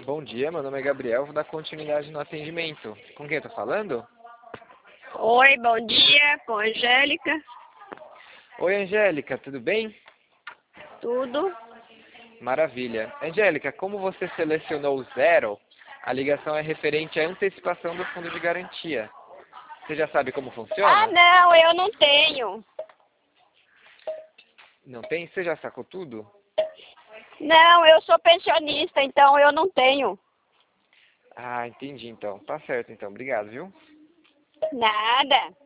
Bom dia, meu nome é Gabriel, vou dar continuidade no atendimento. Com quem eu tô falando? Oi, bom dia, com a Angélica, Oi, Angélica, tudo bem? tudo. Maravilha. Angélica, como você selecionou o zero, a ligação é referente à antecipação do fundo de garantia. Você já sabe como Ah, funciona? não, eu não tenho. Não tem? Você já sacou tudo? Não, eu sou pensionista, então eu não tenho. Ah, entendi então. Tá certo então. Obrigado, viu? Nada.